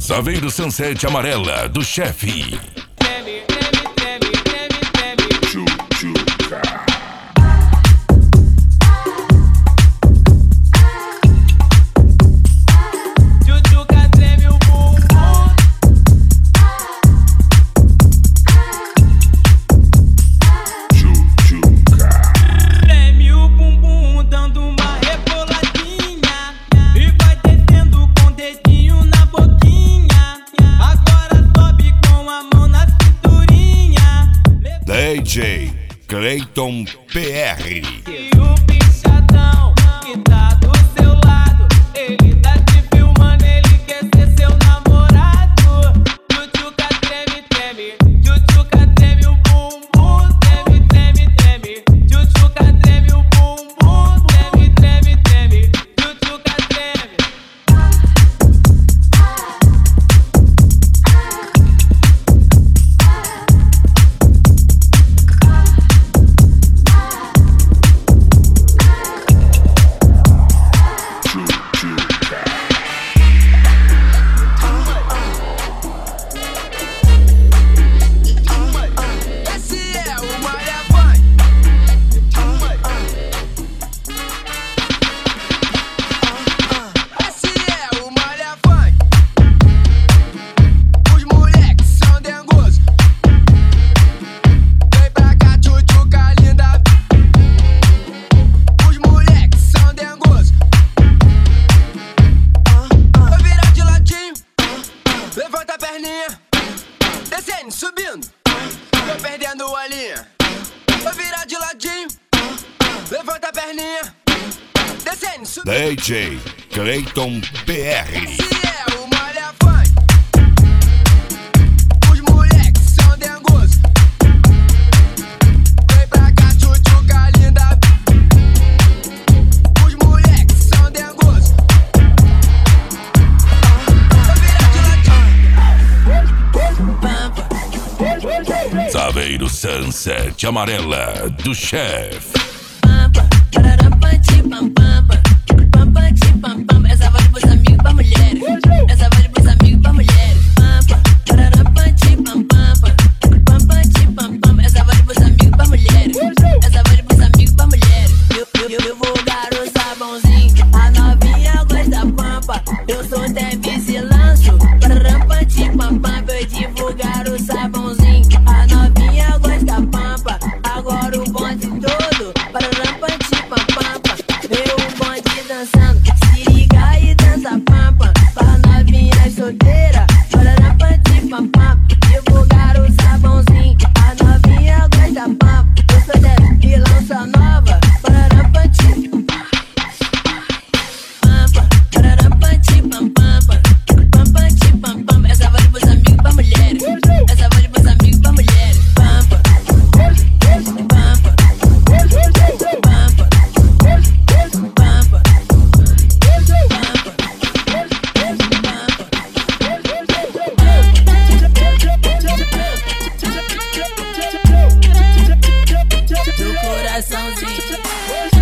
Saveiro Sunset amarela do chefe. DJ Cleiton PR. E o bichadão que tá do seu lado, ele tá te filmando, ele quer ser seu namorado. Tchutchuca treme, treme, tchutchuca treme o bumbum, treme, treme, treme. Tchutchuca treme o bumbum, treme, treme, treme. Tchutchuca treme. Levanta a perninha, descendo, subindo, tô perdendo a linha. Vou virar de ladinho, levanta a perninha, descendo, subindo. DJ Cleiton PR. Esse é o Malha Funk. Os moleques são dengosos. Vem pra cá, tchutchuca linda. Os moleques são dengosos. Saveiro Sunset amarela do chefe. Essa vale pros amigos, pra mulheres. Essa vale pros amigos, pra mulheres. Essa vale pros amigos, pra mulheres. Essa vale pros amigos, pra mulheres. Eu vou dar o sabãozinho, a novinha gosta pampa. Eu sou Tevis e lanço. Eu divulgar o sabãozinho, a novinha gosta pampa. Agora o bonde todo, para rampante pampa. Vê o bonde dançando, se liga e dança pampa. Para novinha solteira, para rampante pampa. Divulgar o sabãozinho, a novinha gosta pampa. Eu sou Tevis e lança nova, para rampante pampa. Para rampante pampa. Essa vale pros amigos, pra mulheres. Essa vale pros amigos, pra mulheres. Pampa. Do coraçãozinho.